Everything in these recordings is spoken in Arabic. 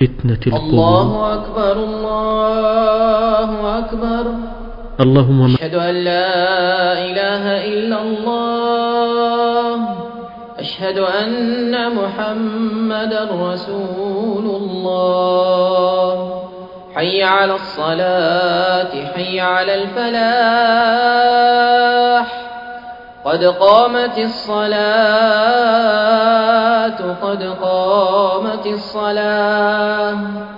فتنة القبور. الله أكبر الله أكبر. اللهم أشهد أن لا إله إلا الله. أشهد أن محمدا رسول الله. حي على الصلاة حي على الفلاح. قد قامت الصلاة قد قامت الصلاة.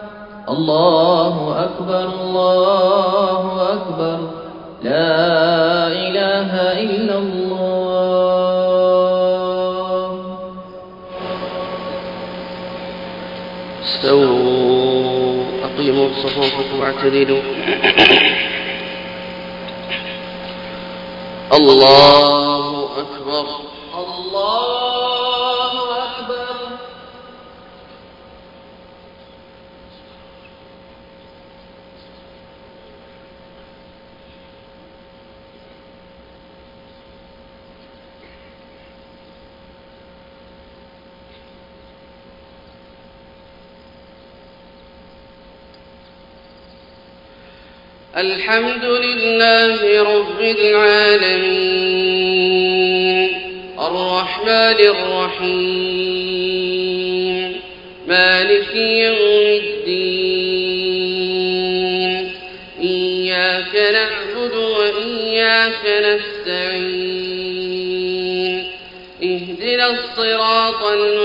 الله أكبر الله أكبر. لا إله إلا الله. استووا أقيموا صفوفكم واعتدلوا. الله أكبر الله أكبر. الحمد لله رب العالمين الرحمن الرحيم مالك يوم الدين. إياك نعبد وإياك نستعين. اهدنا الصراط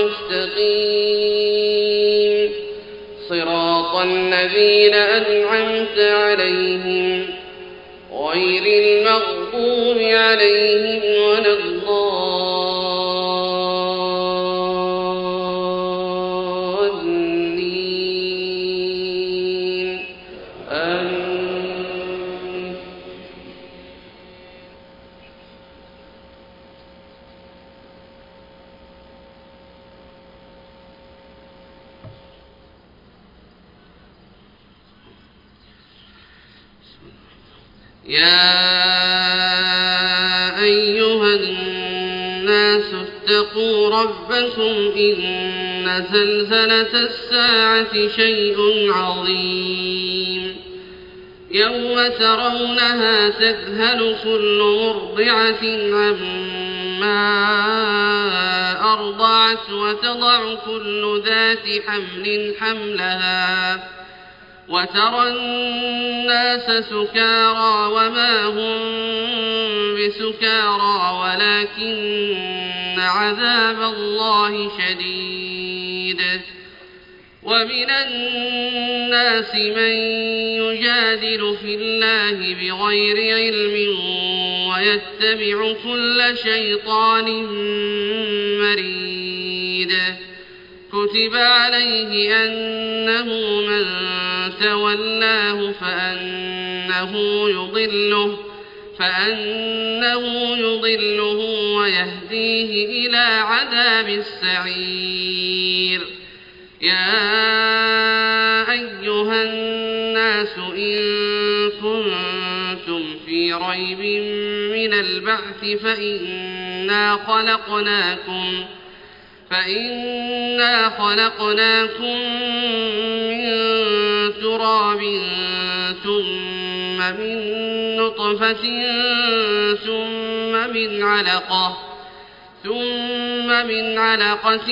المستقيم صراط الذين أنعمت عليهم غير المغضوب عليهم ولا الضالين. آمين. يا أيها الناس اتقوا ربكم إن زلزلة الساعة شيء عظيم. يوم ترونها تذهل كل مرضعة عما أرضعت وتضع كل ذات حمل حملها وترى الناس سكارى وما هم بسكارى ولكن عذاب الله شديد. ومن الناس من يجادل في الله بغير علم ويتبع كل شيطان مريد. كتب عليه أنه من تولاه فأنه يضله ويهديه إلى عذاب السعير. يا أيها الناس إن كنتم في ريب من البعث فإنا خلقناكم من تراب ثم من نطفة ثم من علقة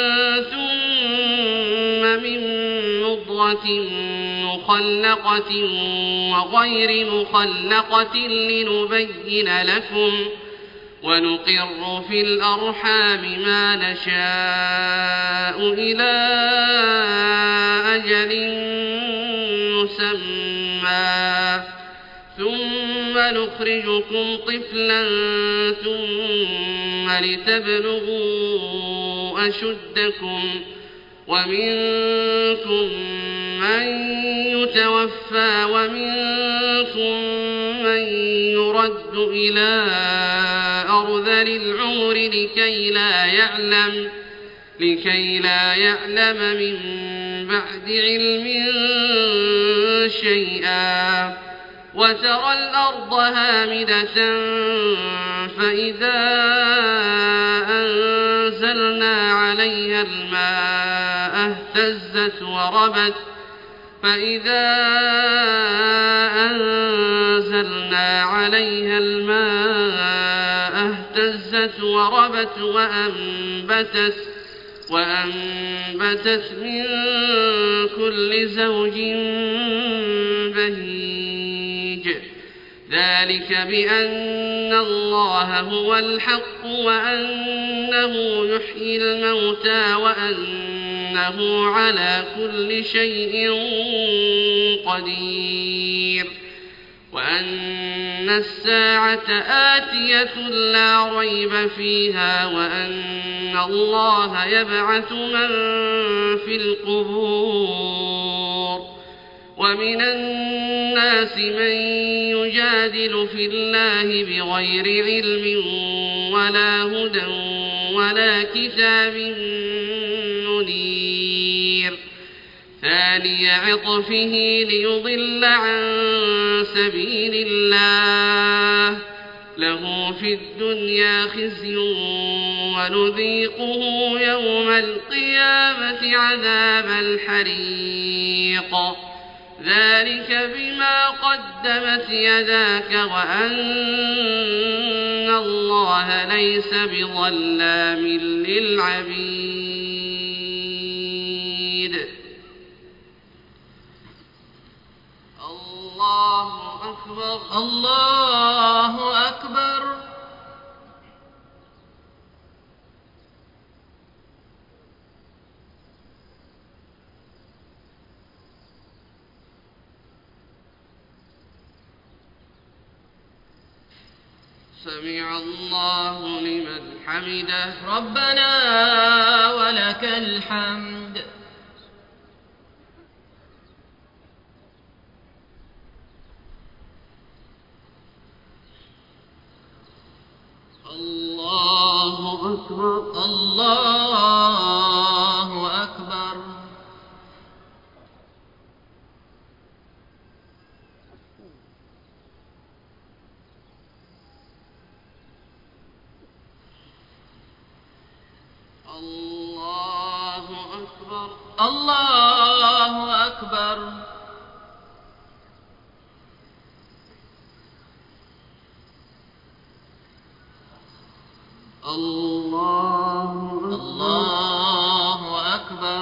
ثم من مضغة مخلقة وغير مخلقة لنبين لكم ونقر في الأرحام ما نشاء إلى أجل مسمى ثم نخرجكم طفلا ثم لتبلغوا أشدكم ومنكم من يتوفى ومنكم من يرد إلى أرذل العمر لكي لا يعلم من بعد علم شيئا. وترى الأرض هامدة فإذا أنزلنا عليها الماء اهتزت وربت فإذا أنزلنا عليها الماء اهتزت وربت وأنبتت من كل زوج بهيج ذلك بأن الله هو الحق وأنه يحيي الموتى وأنه على كل شيء قدير وأن الساعة آتية لا ريب فيها وأن الله يبعث من في القبور ومن الناس من يجادل في الله بغير علم ولا هدى ولا كتاب منير ثاني عطفه ليضل عن سبيل الله له في الدنيا خزي ونذيقه يوم القيامة عذاب الحريق ذلك بما قدمت يداك وأن الله ليس بظلام للعبيد الله أكبر الله أكبر سمع الله لمن حمده ربنا ولك الحمد الله أكبر الله أكبر الله أكبر الله أكبر الله أكبر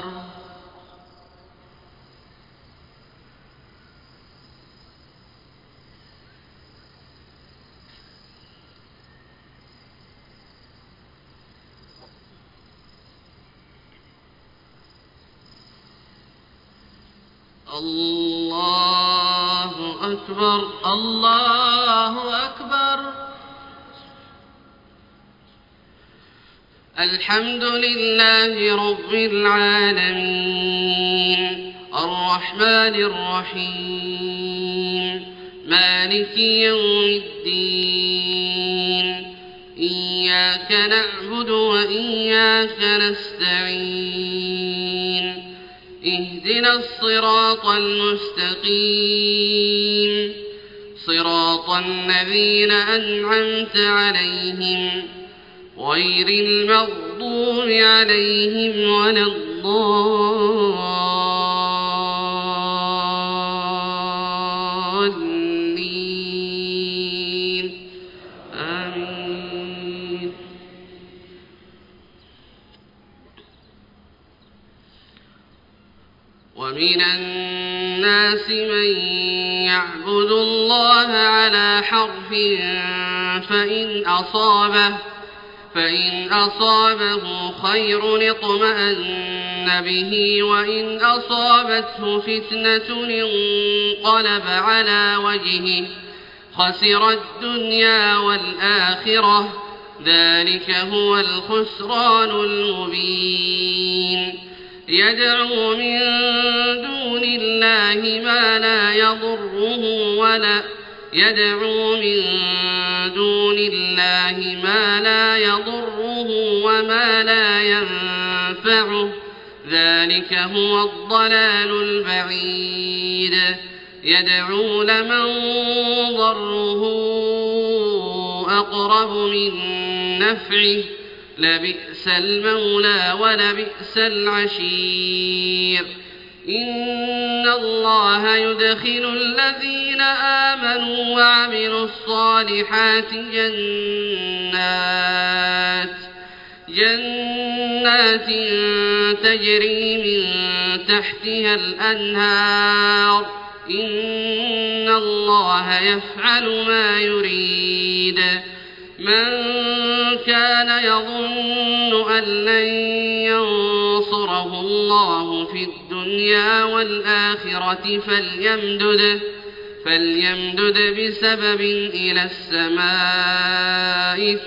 الله أكبر الله أكبر الحمد لله رب العالمين الرحمن الرحيم مالك يوم الدين إياك نعبد وإياك نستعين اهدنا الصراط المستقيم صراط الذين أنعمت عليهم غير المغضوب عليهم ولا الضالين آمين ومن الناس من يعبد الله على حرف فإن أصابه خير اطمأن به وإن أصابته فتنة انقلب على وجهه خسر الدنيا والآخرة ذلك هو الخسران المبين يدعو من دون الله ما لا يضره وما لا ينفعه ذلك هو الضلال البعيد يدعو لمن ضره أقرب من نفعه لبئس المولى ولبئس العشير. إن الله يدخل الذين آمنوا وعملوا الصالحات جنات تجري من تحتها الأنهار. إن الله يفعل ما يريد. من كان يظن أن لن ينصره الله في الدنيا والآخرة فليمدد بسبب إلى السماء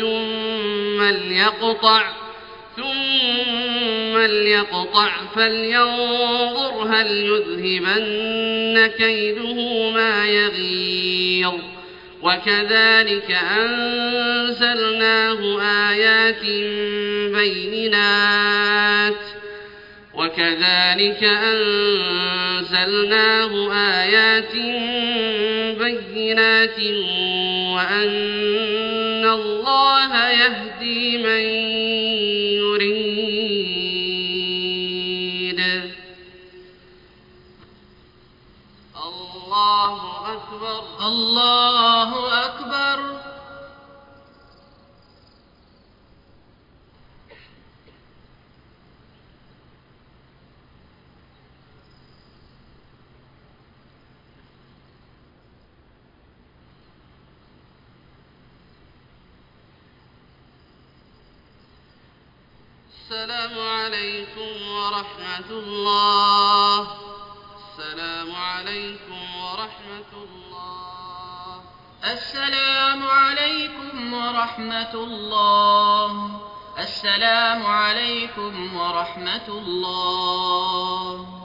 ثم ليقطع فلينظر هل يذهبن كيده ما يغيظ. وكذلك أنزلناه آيات بينات وأن الله يهدي من يريد. الله أكبر. الله أكبر. السلام عليكم ورحمة الله. السلام عليكم ورحمة الله. السلام عليكم ورحمة الله. السلام عليكم ورحمة الله.